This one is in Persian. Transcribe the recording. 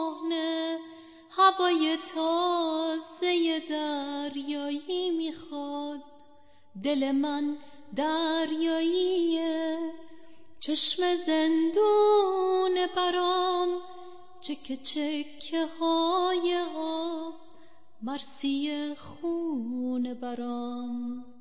کهنه، هوای تازه دریایی میخواد. دل من دریاییه، چشم زندون برام، چکه چکه های آب، مرسی خون برام.